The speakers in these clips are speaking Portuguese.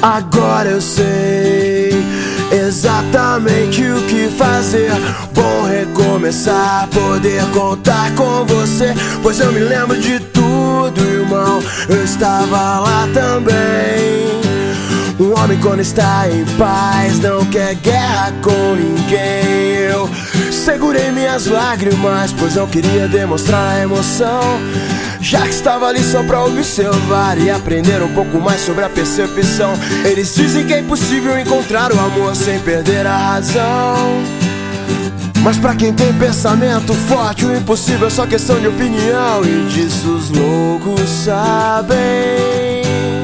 Agora eu sei exatamente o que fazer. Bom recomeçar, poder contar com você, pois eu me lembro de tudo, irmão. Eu estava lá também. Um homem quando está em paz não quer guerra com ninguém. Eu segurei minhas lágrimas, pois não queria demonstrar a emoção, já que estava ali só pra observar e aprender um pouco mais sobre a percepção. Eles dizem que é impossível encontrar o amor sem perder a razão, mas pra quem tem pensamento forte, o impossível é só questão de opinião. E disso os loucos sabem,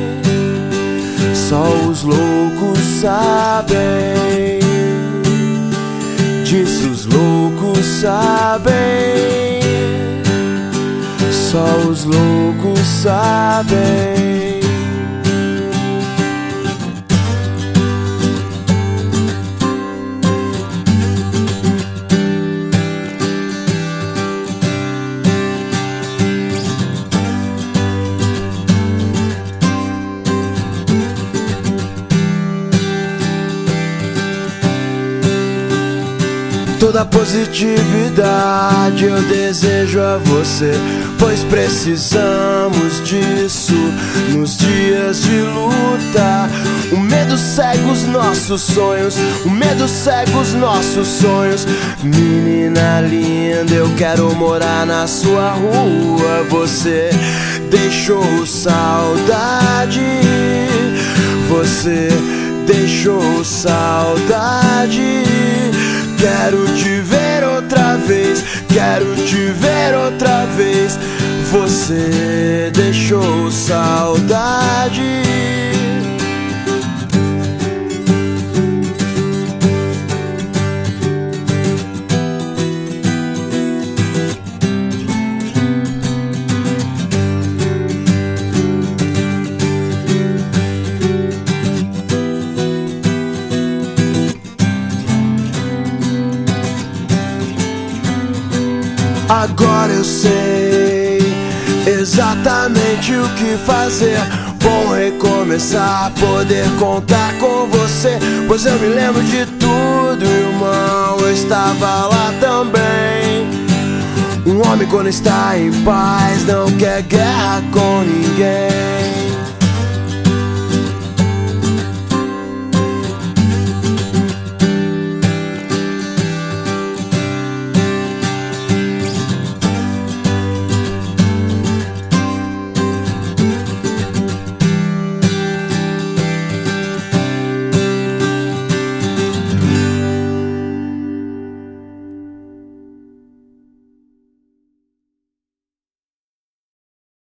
só os loucos sabem. Disso os loucos sabem, só os loucos sabem. Toda positividade eu desejo a você, pois precisamos disso nos dias de luta. O medo cega os nossos sonhos, o medo cega os nossos sonhos. Menina linda, eu quero morar na sua rua. Você deixou saudade, você deixou saudade. Quero te ver outra vez, quero te ver outra vez. Você deixou saudade. Agora eu sei exatamente o que fazer. Bom recomeçar, poder contar com você, pois eu me lembro de tudo, irmão. Eu estava lá também. Um homem quando está em paz não quer guerra com ninguém.